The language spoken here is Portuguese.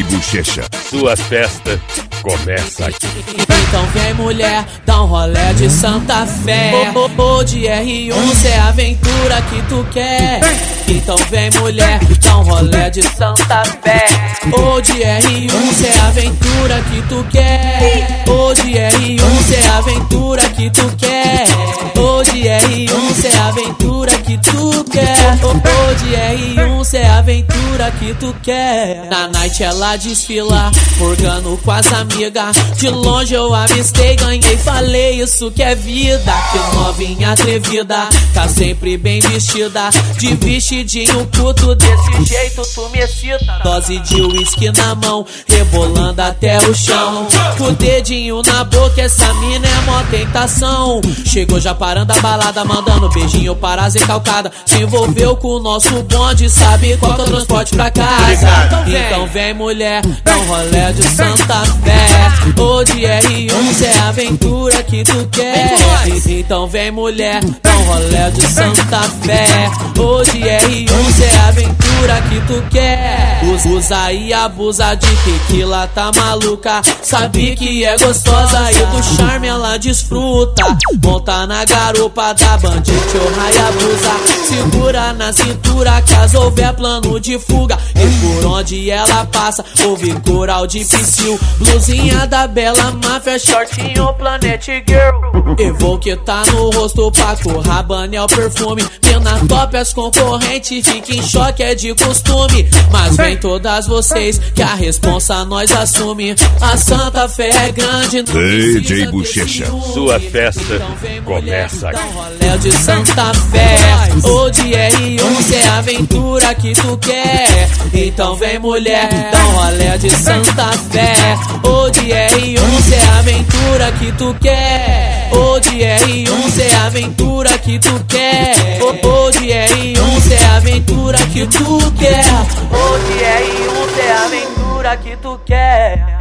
Bochecha. Sua festa começa aqui. Então vem mulher, dá um rolê de Santa Fé. Ô de R1, cê é a aventura que tu quer. Então vem mulher, dá um rolê de Santa Fé. Ô de R1, cê é a aventura que tu quer. Ô de R1, cê é a aventura que tu quer. Ô de R1, cê é a aventura que tu quer. Ô de R1, cê é a aventura que tu quer. Na night ela desfila, forgando com as amigas. De longe eu avistei, ganhei, falei isso que é vida. Que novinha atrevida, tá sempre bem vestida. De vestidinho puto, desse jeito tu me excita. Dose de uísque na mão, rebolando até o chão. Com o dedinho na boca, essa mina é mó tentação. Chegou já parando a balada, mandando beijinho para as recalcadas. Se envolveu com o nosso bonde, sabe qual que é o transporte pra casa. Então vem mulher, dá um rolê de Santa Fé. Ô de R1, cê é a aventura que tu quer. Então vem mulher, dá um rolê de Santa Fé. Ô de R1, cê é a aventura que tu quer. Usa e abusa de tequila, tá maluca. Sabe que é gostosa e do charme ela desfruta. Monta na garupa da bandite ou Hayabusa. Segura na cintura caso houver plano de fuga. E por onde ela passa, ouve coral de Psyll. Blusinha da Bela Máfia, shortinho Planet Girl. Evoque tá no rosto, Paco Rabanne é o perfume. Mina top, as concorrentes fica em choque, é de costume. Mas vem todas vocês que a responsa nós assume. A Santa Fé é grande, não DJ Bochecha. Sua festa começa aqui. Dá um rolê de Santa Fé. Ô de R1, cê é a aventura que tu quer. Então vem mulher, dá um rolê de Santa Fé. Ô de R1, cê é a aventura que tu quer. Ô de R1, cê é a aventura que tu quer. Ô de R1, cê é a aventura que tu quer. Ô de R1, cê é a aventura que tu quer.